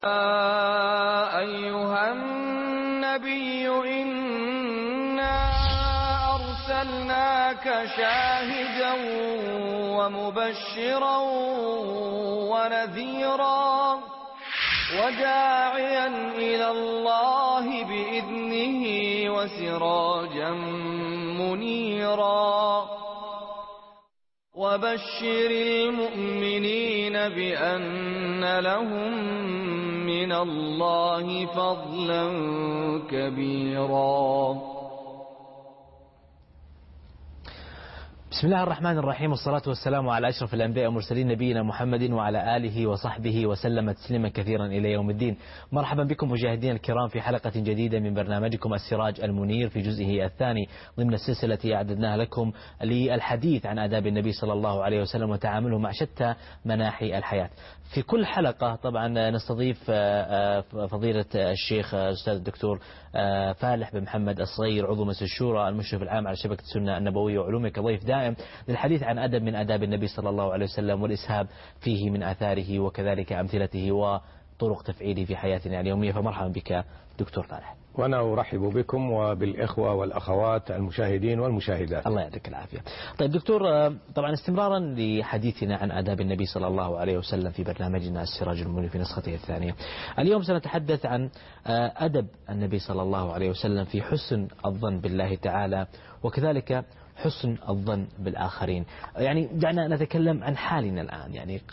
أيها النبي إنا أرسلناك شاهدا ومبشرا ونذيرا وداعيا إلى الله بإذنه وسراجا منيرا وبشر المؤمنين بأن لهم من الله فضلا كبيرا. بسم الله الرحمن الرحيم، والصلاة والسلام على أشرف الأنبياء والمرسلين نبينا محمد وعلى آله وصحبه وسلم تسليما كثيرا إلى يوم الدين. مرحبا بكم مشاهدينا الكرام في حلقة جديدة من برنامجكم السراج المنير في جزئه الثاني ضمن السلسلة التي أعددناها لكم للحديث عن آداب النبي صلى الله عليه وسلم وتعامله مع شتى مناحي الحياة. في كل حلقة طبعا نستضيف فضيلة الشيخ الأستاذ الدكتور فالح بن محمد الصغير عضو مجلس الشورى المشرف العام على شبكة السنة النبوية وعلومه كضيف دائم للحديث عن أدب من آداب النبي صلى الله عليه وسلم والإسهاب فيه من آثاره وكذلك أمثلته وطرق تفعيله في حياتنا اليومية. فمرحبا بك دكتور فالح. وأنا أرحب بكم وبالإخوة والأخوات المشاهدين والمشاهدات. الله يعطيك العافية. طيب دكتور، طبعا استمرارا لحديثنا عن آداب النبي صلى الله عليه وسلم في برنامجنا السراج المنير في نسخته الثانية، اليوم سنتحدث عن أدب النبي صلى الله عليه وسلم في حسن الظن بالله تعالى وكذلك حسن الظن بالآخرين. يعني دعنا نتكلم عن حالنا الآن يعني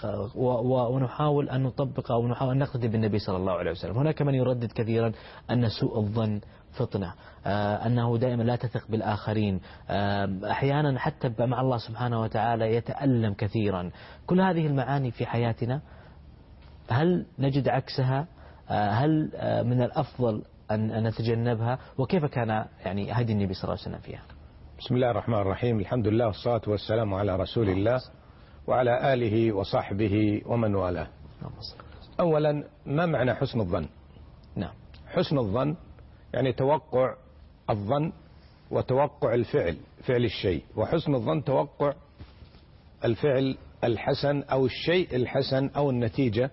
ونحاول أن نطبق أو نحاول أن نقتدي بالنبي صلى الله عليه وسلم. هناك من يردد كثيرا أن سوء الظن فطنة، أنه دائما لا تثق بالآخرين، أحيانا حتى مع الله سبحانه وتعالى يتألم كثيرا. كل هذه المعاني في حياتنا هل نجد عكسها؟ هل من الأفضل أن نتجنبها؟ وكيف كان يعني هدي النبي صلى الله عليه وسلم فيها؟ بسم الله الرحمن الرحيم، الحمد لله والصلاة والسلام على رسول الله وعلى آله وصحبه ومن والاه. أولا، ما معنى حسن الظن؟ نعم، حسن الظن يعني توقع الظن وتوقع الفعل، فعل الشيء، وحسن الظن توقع الفعل الحسن أو الشيء الحسن أو النتيجة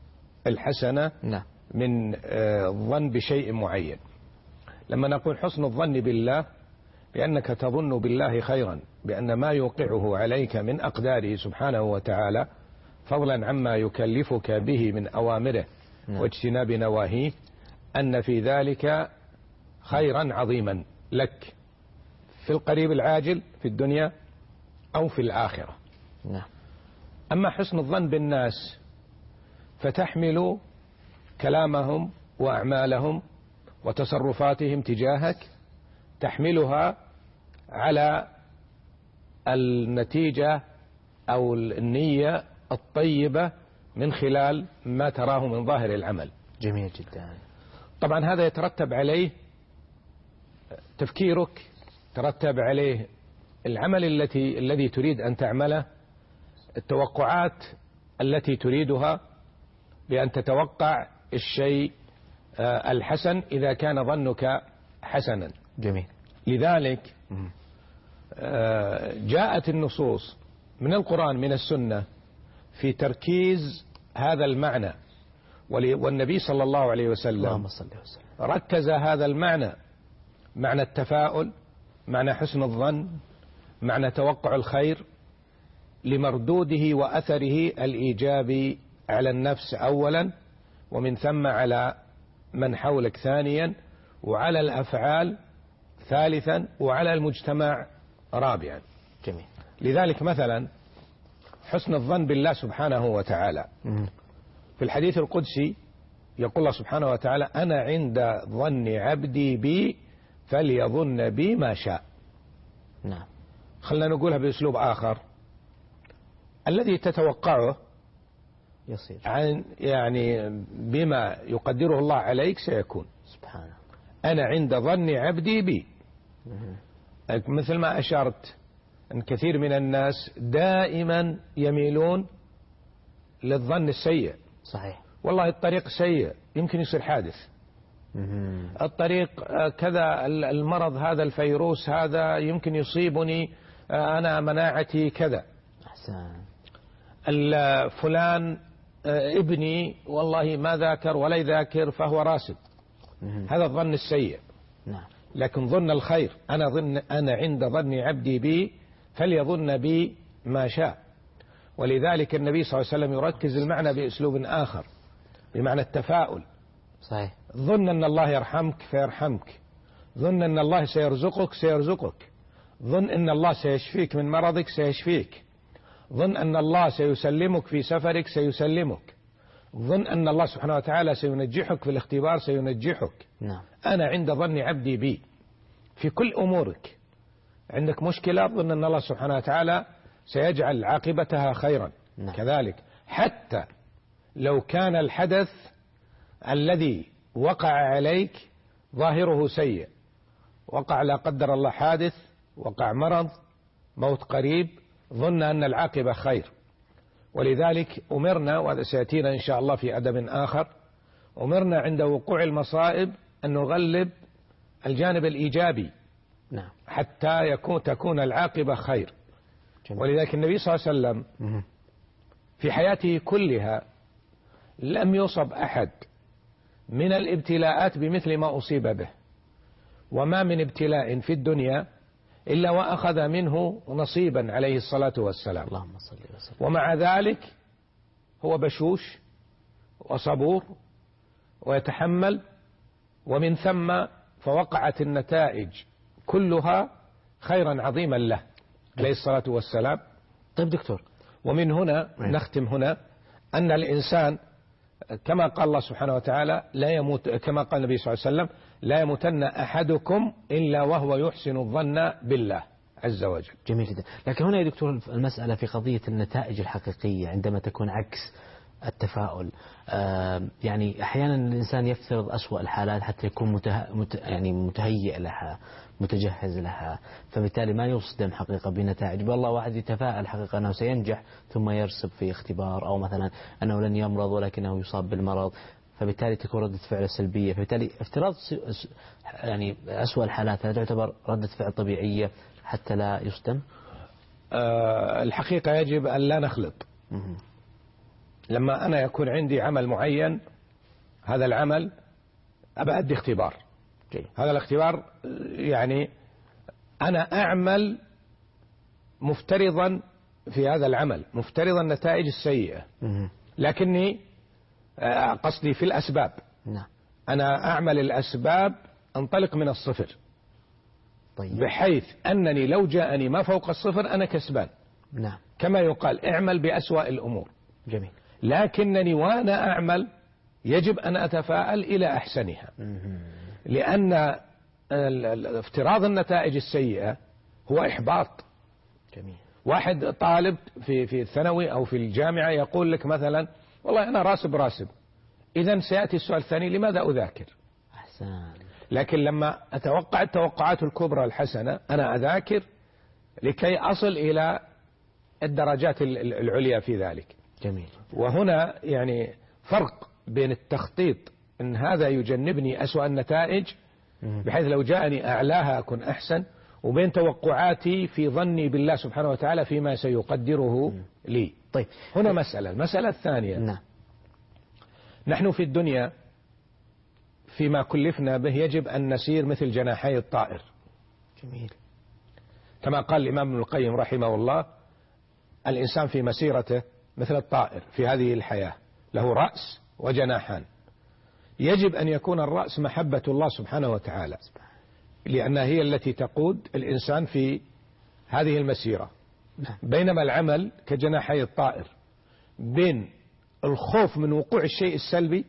الحسنة نعم من الظن بشيء معين. لما نقول حسن الظن بالله بأنك تظن بالله خيرا، بأن ما يوقعه عليك من أقداره سبحانه وتعالى فضلا عما يكلفك به من أوامره واجتناب نواهيه، أن في ذلك خيرا عظيما لك في القريب العاجل في الدنيا أو في الآخرة. أما حسن الظن بالناس فتحمل كلامهم وأعمالهم وتصرفاتهم تجاهك، تحملها على النتيجة أو النية الطيبة من خلال ما تراه من ظاهر العمل. جميل جدا. طبعا هذا يترتب عليه تفكيرك، ترتب عليه العمل الذي تريد أن تعمله، التوقعات التي تريدها بأن تتوقع الشيء الحسن إذا كان ظنك حسنا. جميل. لذلك جاءت النصوص من القرآن من السنة في تركيز هذا المعنى، والنبي صلى الله عليه وسلم ركز هذا المعنى، معنى التفاؤل، معنى حسن الظن، معنى توقع الخير لمردوده وأثره الإيجابي على النفس أولا، ومن ثم على من حولك ثانيا، وعلى الأفعال ثالثا، وعلى المجتمع رابعا. جميل. لذلك مثلا حسن الظن بالله سبحانه وتعالى في الحديث القدسي يقول الله سبحانه وتعالى: أنا عند ظن عبدي بي فليظن بي ما شاء. نعم. خلنا نقولها بأسلوب آخر: الذي تتوقعه يصير يعني بما يقدره الله عليك سيكون. سبحانه. أنا عند ظن عبدي بي. مثل ما أشرت أن كثير من الناس دائما يميلون للظن السيء. صحيح. والله الطريق سيء، يمكن يصير حادث. الطريق كذا، المرض هذا، الفيروس هذا يمكن يصيبني، أنا مناعتي كذا. أحسن. فلان ابني والله ما ذاكر ولا يذاكر فهو راسب، هذا الظن السيء. نعم. لكن ظن الخير، أنا عند ظن عبدي بي فليظن بي ما شاء. ولذلك النبي صلى الله عليه وسلم يركز المعنى بأسلوب آخر، بمعنى التفاؤل. صحيح. ظن أن الله يرحمك فيرحمك، ظن أن الله سيرزقك سيرزقك، ظن أن الله سيشفيك من مرضك سيشفيك، ظن أن الله سيسلمك في سفرك سيسلمك، ظن أن الله سبحانه وتعالى سينجحك في الاختبار سينجحك. نعم. أنا عند ظن عبدي بي في كل أمورك. عندك مشكلة ظن أن الله سبحانه وتعالى سيجعل عاقبتها خيرا. نعم. كذلك حتى لو كان الحدث الذي وقع عليك ظاهره سيء، وقع لا قدر الله حادث، وقع مرض، موت قريب، ظن أن العاقبة خير. ولذلك أمرنا، وهذا سيأتينا إن شاء الله في أدب آخر، أمرنا عند وقوع المصائب أن نغلب الجانب الإيجابي. نعم. حتى تكون العاقبة خير. جميل. ولذلك النبي صلى الله عليه وسلم في حياته كلها لم يصب أحد من الابتلاءات بمثل ما أصيب به، وما من ابتلاء في الدنيا إلا وأخذ منه نصيبا عليه الصلاة والسلام. اللهم صل وسلم. ومع ذلك هو بشوش وصبور ويتحمل، ومن ثم فوقعت النتائج كلها خيرا عظيما له عليه الصلاة والسلام. طيب دكتور، ومن هنا نختم هنا أن الإنسان كما قال الله سبحانه وتعالى لا يموت، كما قال النبي صلى الله عليه وسلم لا يموتن أحدكم إلا وهو يحسن الظن بالله عز وجل. جميل جدا. لكن هنا يا دكتور المسألة في قضية النتائج الحقيقية عندما تكون عكس التفاؤل. يعني أحيانا الإنسان يفترض أسوأ الحالات حتى يكون يعني متهيئ لها، متجهز لها، فبالتالي ما يصدم حقيقة بنتائج. والله واحد يتفائل حقيقة أنه سينجح ثم يرسب في اختبار، أو مثلا أنه لن يمرض ولكنه يصاب بالمرض، فبالتالي تكون ردة فعل سلبية. فبالتالي افتراض يعني أسوأ الحالات هل تعتبر ردة فعل طبيعية حتى لا يصدم؟ الحقيقة يجب أن لا نخلط. لما أنا يكون عندي عمل معين، هذا العمل أبى أدي اختبار. هذا الاختبار يعني أنا أعمل مفترضا في هذا العمل، مفترضا النتائج السيئة، لكني قصدي في الأسباب. أنا أعمل الأسباب، أنطلق من الصفر. طيب. بحيث أنني لو جاءني ما فوق الصفر أنا كسبان. نعم. كما يقال اعمل بأسوأ الأمور. جميل. لكنني وأنا أعمل يجب أن أتفاءل إلى أحسنها. لأن افتراض النتائج السيئة هو إحباط. جميل. واحد طالب في الثانوي أو في الجامعة يقول لك مثلا والله أنا راسب، إذن سيأتي السؤال الثاني لماذا أذاكر؟ أحسن. لكن لما أتوقع التوقعات الكبرى الحسنة أنا أذاكر لكي أصل إلى الدرجات العليا في ذلك. جميل. وهنا يعني فرق بين التخطيط أن هذا يجنبني أسوأ النتائج بحيث لو جاءني أعلاها أكون أحسن، وبين توقعاتي في ظني بالله سبحانه وتعالى فيما سيقدره لي. طيب. هنا المسألة الثانية. نعم. نحن في الدنيا فيما كلفنا به يجب أن نسير مثل جناحي الطائر. جميل. كما قال الإمام ابن القيم رحمه الله الإنسان في مسيرته مثل الطائر في هذه الحياة، له رأس وجناحان. يجب أن يكون الرأس محبة الله سبحانه وتعالى، لأنها هي التي تقود الإنسان في هذه المسيرة. بينما العمل كجناحي الطائر، بين الخوف من وقوع الشيء السلبي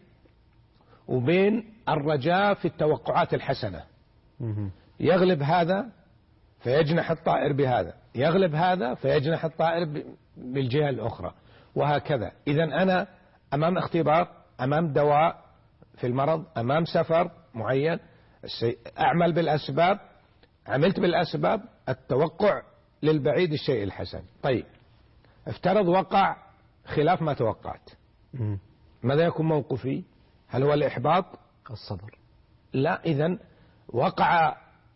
وبين الرجاء في التوقعات الحسنة. يغلب هذا فيجنح الطائر بهذا، يغلب هذا فيجنح الطائر بالجهة الأخرى، وهكذا. إذن أنا أمام اختبار، أمام دواء في المرض، أمام سفر معين، أعمل بالأسباب، عملت بالأسباب، التوقع للبعيد الشيء الحسن. طيب افترض وقع خلاف ما توقعت، ماذا يكون موقفي؟ هل هو الإحباط؟ الصبر. لا، إذن وقع،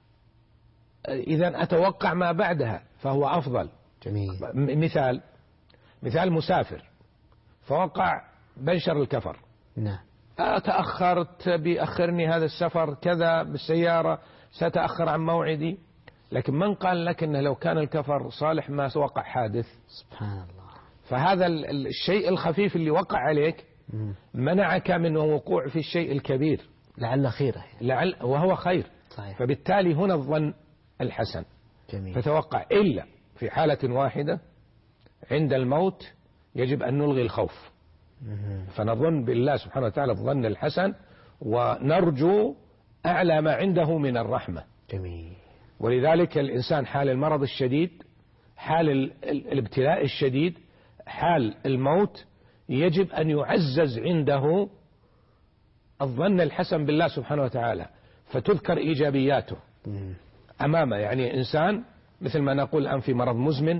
إذن أتوقع ما بعدها فهو أفضل. جميل. مثال مسافر فوقع بنشر الكفر. نعم. تأخرت بيأخرني هذا السفر كذا بالسيارة، ستأخر عن موعدي. لكن من قال لك أنه لو كان الكفر صالح ما وقع حادث؟ سبحان الله. فهذا الشيء الخفيف اللي وقع عليك منعك من وقوع في الشيء الكبير، لعل خيره لعل وهو خير. صحيح. فبالتالي هنا الظن الحسن. جميل. فتوقع إلا في حالة واحدة عند الموت يجب أن نلغي الخوف، فنظن بالله سبحانه وتعالى الظن الحسن ونرجو أعلى ما عنده من الرحمة. جميل. ولذلك الإنسان حال المرض الشديد، حال الابتلاء الشديد، حال الموت، يجب أن يعزز عنده الظن الحسن بالله سبحانه وتعالى، فتذكر إيجابياته أمامه. يعني إنسان مثل ما نقول الآن في مرض مزمن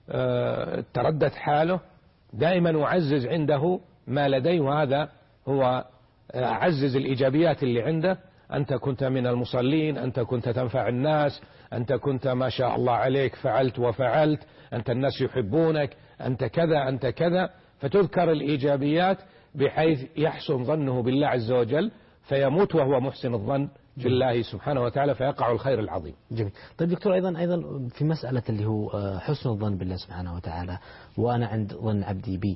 تردت حاله، دائما أعزز عنده ما لديه، وهذا هو أعزز الإيجابيات اللي عنده. أنت كنت من المصلين، أنت كنت تنفع الناس، أنت كنت ما شاء الله عليك فعلت وفعلت، أنت الناس يحبونك، أنت كذا أنت كذا، فتذكر الإيجابيات بحيث يحسن ظنه بالله عز وجل، فيموت وهو محسن الظن بالله سبحانه وتعالى، فيقع الخير العظيم. جميل. طيب دكتور، أيضا في مسألة اللي هو حسن الظن بالله سبحانه وتعالى، وأنا عند ظن عبدي بي،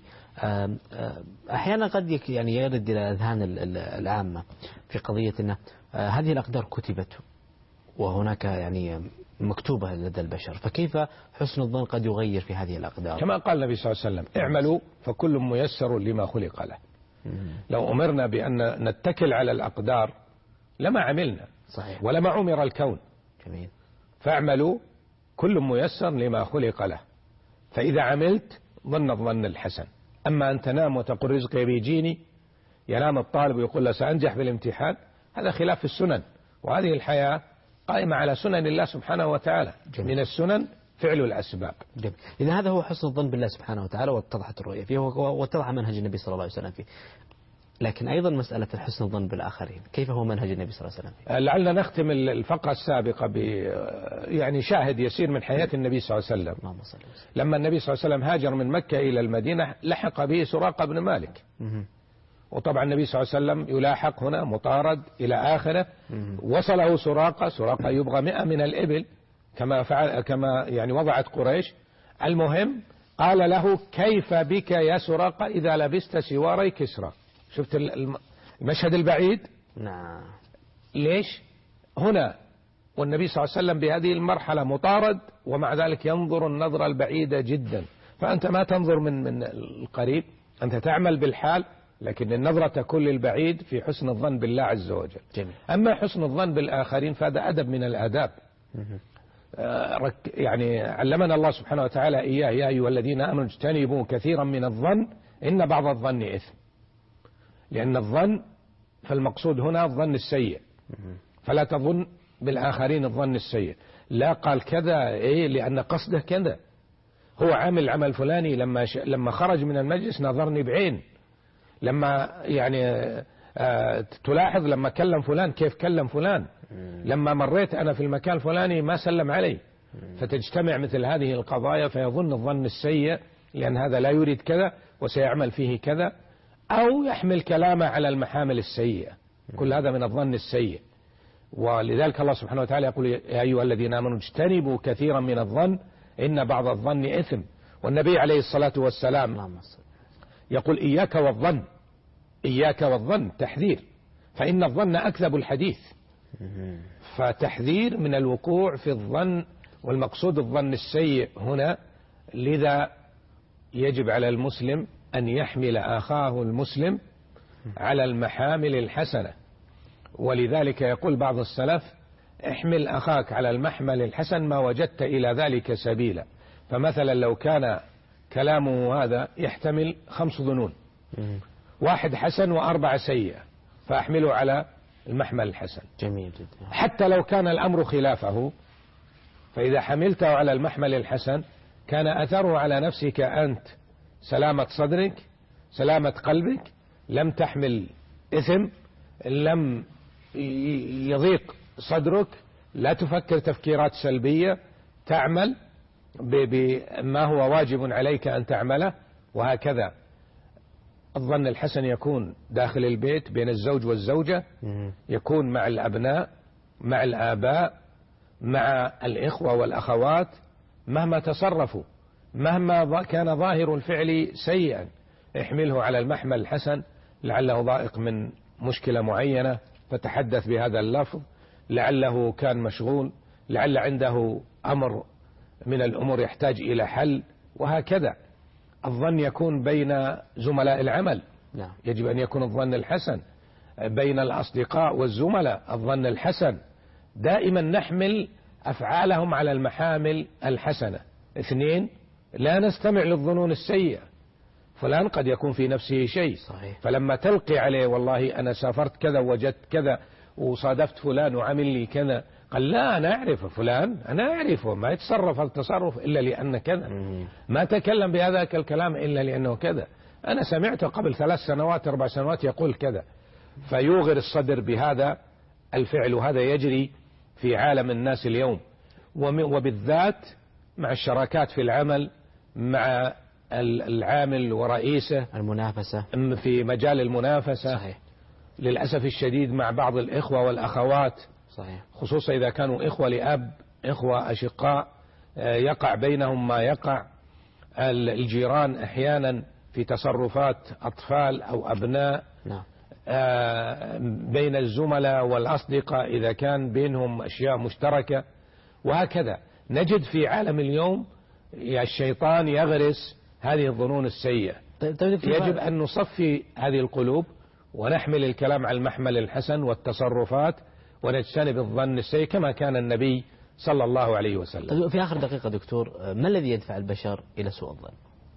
أحيانا قد يعني يرد إلى أذهان العامة في قضية أن هذه الأقدار كتبت وهناك يعني مكتوبة لدى البشر، فكيف حسن الظن قد يغير في هذه الأقدار؟ كما قال النبي صلى الله عليه وسلم: اعملوا فكل ميسر لما خلق له. لو أمرنا بأن نتكل على الأقدار لما عملنا. صحيح. ولما عمر الكون. جميل. فاعملوا كل ميسر لما خلق له. فإذا عملت ظن الظن الحسن. أما أن تنام وتقول رزقي بيجيني، ينام الطالب ويقول له سأنجح بالامتحان، هذا خلاف السنن، وهذه الحياة قائمة على سنن الله سبحانه وتعالى. جميل. من السنن فعل الأسباب. جميل. إذا هذا هو حسن الظن بالله سبحانه وتعالى، واتضحت الرؤية فيه واتضح منهج النبي صلى الله عليه وسلم فيه. لكن أيضا مسألة حسن الظن بالآخرين، كيف هو منهج النبي صلى الله عليه وسلم فيه؟ لعلنا نختم الفقرة السابقة يعني شاهد يسير من حياة النبي صلى الله عليه وسلم. اللهم صل وسلم. لما النبي صلى الله عليه وسلم هاجر من مكة إلى المدينة لحق به سراقة بن مالك. وطبعا النبي صلى الله عليه وسلم يلاحق هنا مطارد إلى آخره. وصله سراقة يبغى 100 من الإبل كما فعل، كما يعني وضعت قريش. المهم قال له: كيف بك يا سراقة إذا لبست سواري كسرى؟ شفت المشهد البعيد؟ نعم. ليش هنا والنبي صلى الله عليه وسلم بهذه المرحلة مطارد، ومع ذلك ينظر النظرة البعيدة جدا. فأنت ما تنظر من القريب، أنت تعمل بالحال، لكن النظرة تكون للبعيد في حسن الظن بالله عز وجل. جميل. أما حسن الظن بالآخرين فهذا أدب من الآداب. يعني علمنا الله سبحانه وتعالى إياه: يا أيها الذين آمنوا اجتنبوا كثيرا من الظن إن بعض الظن إثم. لأن الظن فالمقصود هنا الظن السيء، فلا تظن بالآخرين الظن السيء. لا قال كذا لأن قصده كذا، هو عامل عمل فلاني، لما خرج من المجلس نظرني بعين، لما يعني تلاحظ لما كلم فلان كيف كلم فلان، لما مريت أنا في المكان الفلاني ما سلم علي. فتجتمع مثل هذه القضايا فيظن الظن السيء، لأن هذا لا يريد كذا وسيعمل فيه كذا، أو يحمل كلامه على المحامل السيئة. كل هذا من الظن السيء. ولذلك الله سبحانه وتعالى يقول: يا أيها الذين آمنوا اجتنبوا كثيرا من الظن إن بعض الظن إثم. والنبي عليه الصلاة والسلام يقول: إياك والظن، إياك والظن، تحذير، فإن الظن أكذب الحديث. فتحذير من الوقوع في الظن، والمقصود الظن السيء هنا. لذا يجب على المسلم أن يحمل أخاه المسلم على المحامل الحسنة. ولذلك يقول بعض السلف: احمل أخاك على المحمل الحسن ما وجدت إلى ذلك سبيلا. فمثلا لو كان كلامه هذا يحتمل 5 ظنون، 1 حسن و4 سيئة، فأحمله على المحمل الحسن. جميل جدا. حتى لو كان الأمر خلافه، فإذا حملته على المحمل الحسن كان أثره على نفسك أنت سلامة صدرك، سلامة قلبك، لم تحمل إثم، لم يضيق صدرك، لا تفكر تفكيرات سلبية، تعمل بما هو واجب عليك أن تعمله، وهكذا. الظن الحسن يكون داخل البيت بين الزوج والزوجة، يكون مع الأبناء، مع الآباء، مع الإخوة والأخوات، مهما تصرفوا، مهما كان ظاهر الفعل سيئا احمله على المحمل الحسن، لعله ضائق من مشكلة معينة فتحدث بهذا اللفظ، لعله كان مشغول، لعل عنده أمر من الأمور يحتاج إلى حل، وهكذا. الظن يكون بين زملاء العمل، يجب أن يكون الظن الحسن، بين الأصدقاء والزملاء الظن الحسن، دائما نحمل أفعالهم على المحامل الحسنة. 2، لا نستمع للظنون السيئة، فلان قد يكون في نفسه شيء صحيح، فلما تلقي عليه والله أنا سافرت كذا ووجدت كذا وصادفت فلان وعمل لي كذا، قال لا أنا أعرف فلان، أنا أعرفه، ما يتصرف التصرف إلا لأن كذا، ما تكلم بهذاك الكلام إلا لأنه كذا، أنا سمعته قبل 3 سنوات 4 سنوات يقول كذا، فيوغر الصدر بهذا الفعل. وهذا يجري في عالم الناس اليوم، وبالذات مع الشراكات في العمل، مع العامل ورئيسه، المنافسة في مجال المنافسة صحيح. للأسف الشديد مع بعض الإخوة والأخوات صحيح. خصوصا إذا كانوا إخوة لأب، إخوة أشقاء، يقع بينهم ما يقع. الجيران أحيانا في تصرفات أطفال أو أبناء، بين الزملاء والأصدقاء إذا كان بينهم أشياء مشتركة، وهكذا نجد في عالم اليوم الشيطان يغرس هذه الظنون السيئة. يجب أن نصفي هذه القلوب ونحمل الكلام على المحمل الحسن والتصرفات، ونجتنب الظن السيء كما كان النبي صلى الله عليه وسلم. في آخر دقيقة دكتور، ما الذي يدفع البشر إلى سوء الظن؟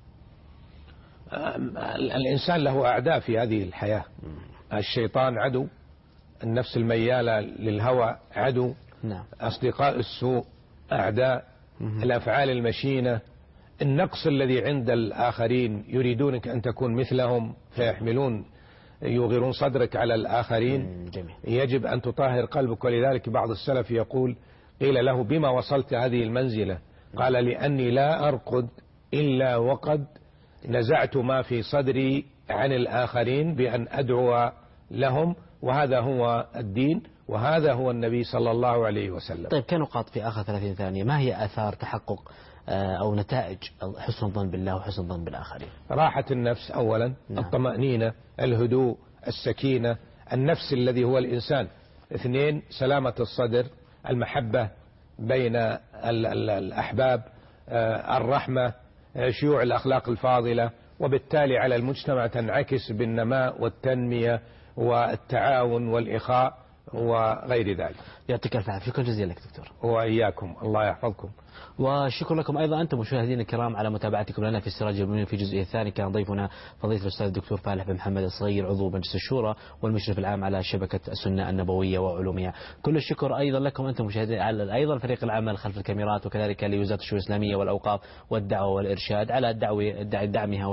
الإنسان له أعداء في هذه الحياة، الشيطان عدو، النفس الميالة للهوى عدو، أصدقاء السوء أعداء، الأفعال المشينة، النقص الذي عند الآخرين يريدونك أن تكون مثلهم فيحملون يغيرون صدرك على الآخرين. يجب أن تطهر قلبك. ولذلك بعض السلف يقول قيل له بما وصلت هذه المنزلة؟ قال لأني لا أرقد إلا وقد نزعت ما في صدري عن الآخرين بأن أدعو لهم، وهذا هو الدين، وهذا هو النبي صلى الله عليه وسلم. طيب كنقاط في آخر 30 ثانية، ما هي آثار تحقق أو نتائج حسن الظن بالله وحسن الظن بالآخرين؟ راحة النفس أولا، الطمأنينة، الهدوء، السكينة، النفس الذي هو الإنسان. 2، سلامة الصدر، المحبة بين الأحباب، الرحمة، شيوع الأخلاق الفاضلة، وبالتالي على المجتمع تنعكس بالنماء والتنمية والتعاون والإخاء وغير ذلك. يعطيك الف عافية. شكرا جزيلا لك دكتور. وإياكم، الله يحفظكم. وشكرا لكم أيضا أنتم مشاهدين الكرام على متابعتكم لنا في سراج المنير في الجزء الثاني. كان ضيفنا فضيلة الأستاذ الدكتور فالح بن محمد الصغير، عضو مجلس الشورى والمشرف العام على شبكة السنة النبوية وعلومها. كل الشكر أيضا لكم أنتم مشاهدين، على أيضا فريق العمل خلف الكاميرات، وكذلك لوزارة الشؤون الإسلامية والأوقاف والدعوة والإرشاد على دعمها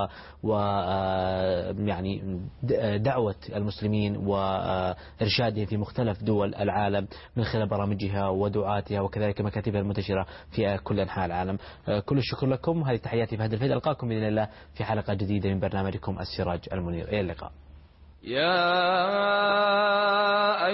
يعني دعوة المسلمين وإرشادهم في مختلف دول العالم من خلال برامجها ودعاتها، وكذلك مكاتبها المنتشرة في كل أنحاء العالم. كل الشكر لكم. هذه تحياتي في هذا الفيديو. ألقاكم بإذن الله في حلقة جديدة من برنامجكم السراج المنير. إلى اللقاء.